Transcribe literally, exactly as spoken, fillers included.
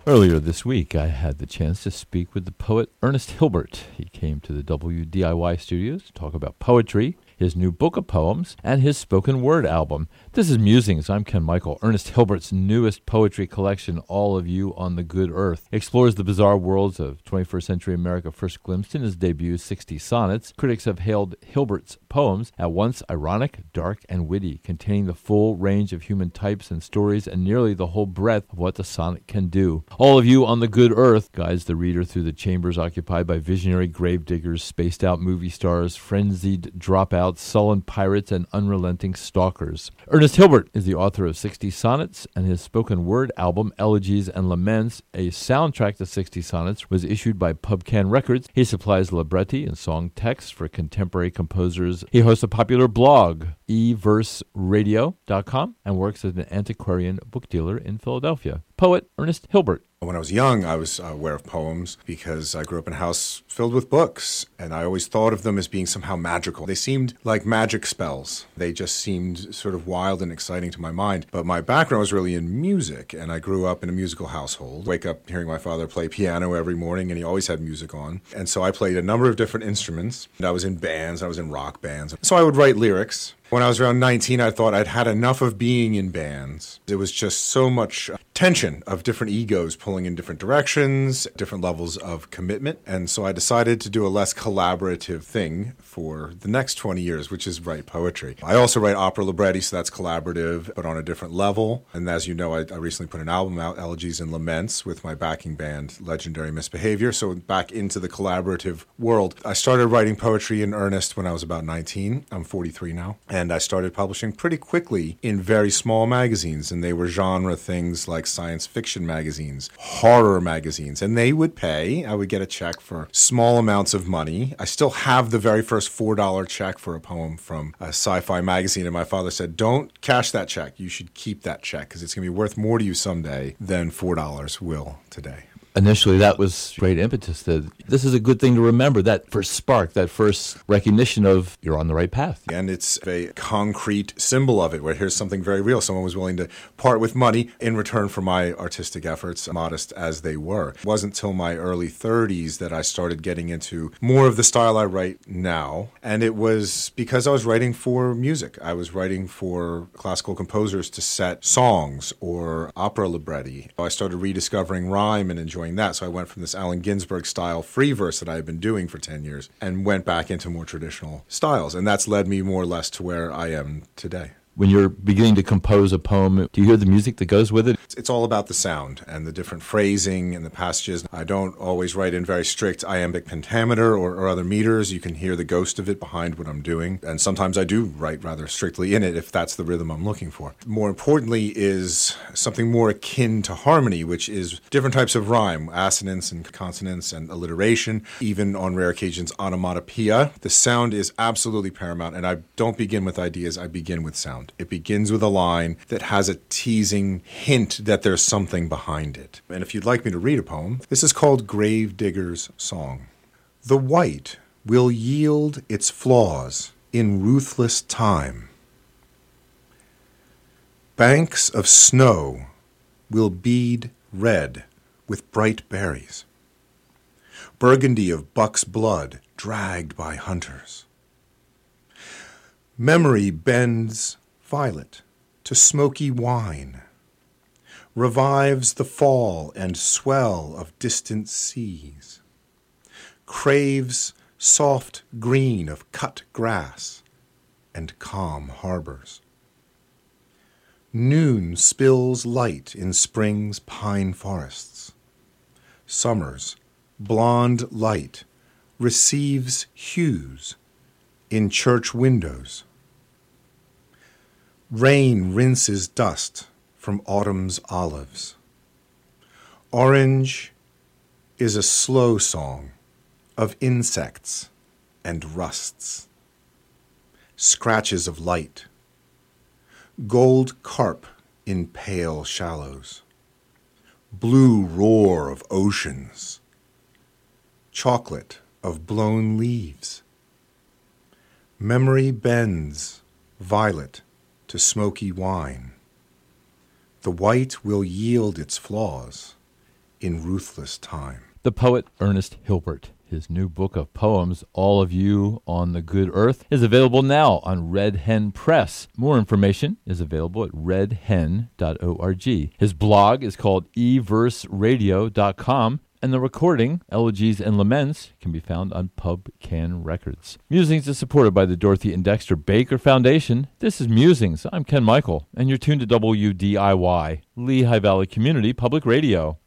Earlier this week, I had the chance to speak with the poet Ernest Hilbert. He came to the W D I Y studios to talk about poetry, his new book of poems, and his spoken word album. This is Musings. I'm Ken Michael. Ernest Hilbert's newest poetry collection, All of You on the Good Earth, explores the bizarre worlds of twenty-first century America first glimpsed in his debut, sixty Sonnets. Critics have hailed Hilbert's poems at once ironic, dark, and witty, containing the full range of human types and stories and nearly the whole breadth of what the sonnet can do. All of You on the Good Earth guides the reader through the chambers occupied by visionary gravediggers, spaced-out movie stars, frenzied dropouts, sullen pirates, and unrelenting stalkers. Ernest Hilbert is the author of sixty Sonnets, and his spoken word album, Elegies and Laments, a soundtrack to sixty Sonnets, was issued by Pubcan Records. He supplies libretti and song texts for contemporary composers. He hosts a popular blog, e verse radio dot com, and works as an antiquarian book dealer in Philadelphia. Poet Ernest Hilbert. When I was young, I was aware of poems because I grew up in a house filled with books, and I always thought of them as being somehow magical. They seemed like magic spells. They just seemed sort of wild and exciting to my mind. But my background was really in music, and I grew up in a musical household. Wake up hearing my father play piano every morning, and he always had music on. And so I played a number of different instruments. And I was in bands. I was in rock bands. So I would write lyrics. When I was around nineteen, I thought I'd had enough of being in bands. There was just so much tension of different egos pulling in different directions, different levels of commitment. And so I decided to do a less collaborative thing for the next twenty years, which is write poetry. I also write opera libretti, so that's collaborative, but on a different level. And as you know, I, I recently put an album out, Elegies and Laments, with my backing band, Legendary Misbehavior. So back into the collaborative world. I started writing poetry in earnest when I was about nineteen. I'm forty-three now. And I started publishing pretty quickly in very small magazines, and they were genre things like science fiction magazines, horror magazines, and they would pay. I would get a check for small amounts of money. I still have the very first four dollar check for a poem from a sci-fi magazine, and my father said, don't cash that check. You should keep that check because it's going to be worth more to you someday than four dollars will today. Initially, that was great impetus. That this is a good thing to remember, that first spark, that first recognition of you're on the right path. And it's a concrete symbol of it, where here's something very real. Someone was willing to part with money in return for my artistic efforts, modest as they were. It wasn't till my early thirties that I started getting into more of the style I write now. And it was because I was writing for music. I was writing for classical composers to set songs or opera libretti. I started rediscovering rhyme and enjoying that. So I went from this Allen Ginsberg style free verse that I had been doing for ten years and went back into more traditional styles. And that's led me more or less to where I am today. When you're beginning to compose a poem, do you hear the music that goes with it? It's all about the sound and the different phrasing and the passages. I don't always write in very strict iambic pentameter or, or other meters. You can hear the ghost of it behind what I'm doing. And sometimes I do write rather strictly in it if that's the rhythm I'm looking for. More importantly is something more akin to harmony, which is different types of rhyme, assonance and consonance and alliteration, even on rare occasions onomatopoeia. The sound is absolutely paramount, and I don't begin with ideas, I begin with sound. It begins with a line that has a teasing hint that there's something behind it. And if you'd like me to read a poem, this is called Gravedigger's Song. The white will yield its flaws in ruthless time. Banks of snow will bead red with bright berries. Burgundy of buck's blood dragged by hunters. Memory bends violet to smoky wine, revives the fall and swell of distant seas, craves soft green of cut grass and calm harbors. Noon spills light in spring's pine forests. Summer's blonde light receives hues in church windows. Rain rinses dust from autumn's olives. Orange is a slow song of insects and rusts. Scratches of light. Gold carp in pale shallows. Blue roar of oceans. Chocolate of blown leaves. Memory bends violet to smoky wine. The white will yield its flaws in ruthless time. The poet Ernest Hilbert. His new book of poems, All of You on the Good Earth, is available now on Red Hen Press. More information is available at red hen dot org. His blog is called e verse radio dot com, and the recording, Elegies and Laments, can be found on Pub Can Records. Musings is supported by the Dorothy and Dexter Baker Foundation. This is Musings. I'm Ken Michael, and you're tuned to W D I Y, Lehigh Valley Community Public Radio.